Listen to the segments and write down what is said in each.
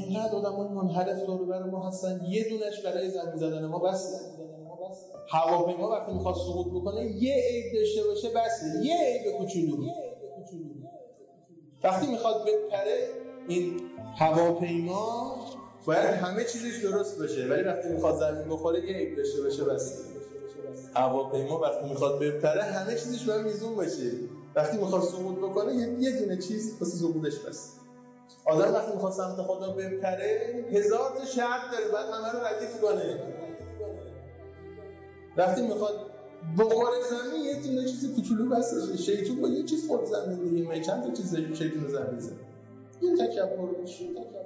اینقدر آدمای منحرف دور و بر ما هستن، یه دونش برای زمین زدن ما بسه. هواپیما وقتی میخواد سقوط بکنه یه عیب داشته باشه بسه، یه عیب کوچولو. وقتی میخواد بپره این هواپیما باید همه چیزش درست باشه، ولی وقتی میخواد زمین بخوره یه عیب داشته باشه بسه. هواپیما وقتی میخواد بپره همه چیزش باید میزون باشه، وقتی میخواد سقوط بکنه یه دونه چیز واسه سقوطش بسه. آدم وقتی میخواد سمت خدا بپره 1000 تا شرط داره، بعد همه رو ردیف کنه. وقتی میخواد بخوره زمین یه دونه چیز کوچولو بسه. شیطون با یه چیز خود زمین دیگه، من چند تا چیز شیطون زمین زد. یه تکبر میشه.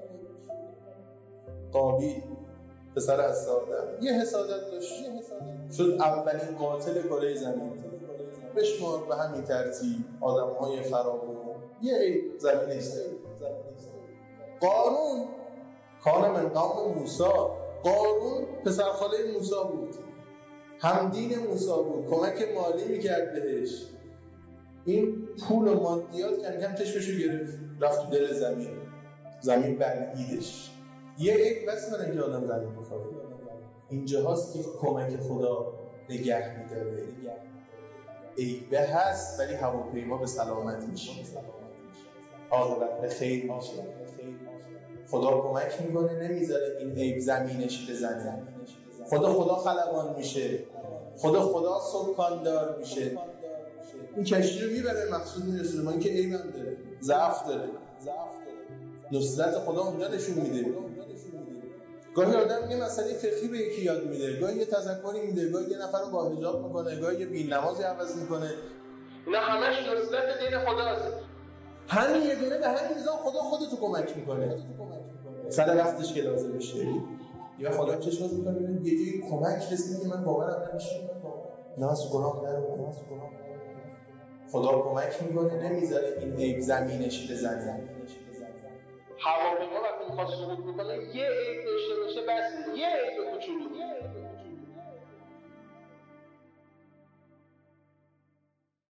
قابیل پسر از آدم یه حسادت داشت، شد اولین قاتل کره زمین. بشمار به همین ترتیب آدم‌های فراوون یه زمینش داره. قارون کان من قوم موسی، قارون پسرخاله موسی بود، همدین موسی بود، کمک مالی میکرد بهش. این پول و مادیات کم کم چشمشو گرفت، رفت تو دل زمین بلعیدش. یه عیب بس من که آدم زمین بخوره. اینجاست که کمک خدا نگه میداره. عیبه هست ولی هواپیما به سلامت میشه، عاقبت به خیر میشه. خدا کمک میکنه، نمیذاره این عیب زمینش بزنه. خدا خلبان میشه، خدا سکاندار میشه. این کشتی رو میبره مقصود میرسونه. من که عیبم داره، ضعف داره، نصرت خدا اونجا نشون میده. گاهی آدم یه مسئله فقهی به یکی یاد میده، گاهی یه تذکری میده، گاهی یه نفر رو با حجاب میکنه، گاهی یه بی‌نمازی عوض میکنه. اینا همش نصرت دین خداست. همین یه دونه به همین میزان خدا خودتو کمک میکنه. سر وقتش که لازم میشه یا خدا چشم باز میکنه ببین یه جایی کمک رسیده که من باورم نمیشه. نه از گناه درو، خدا کمک میکنه، نمیذاره این عیب زمینش بزنه. هواپیما وقتی میخواد سقوط بکنه یه عیب داشته باشه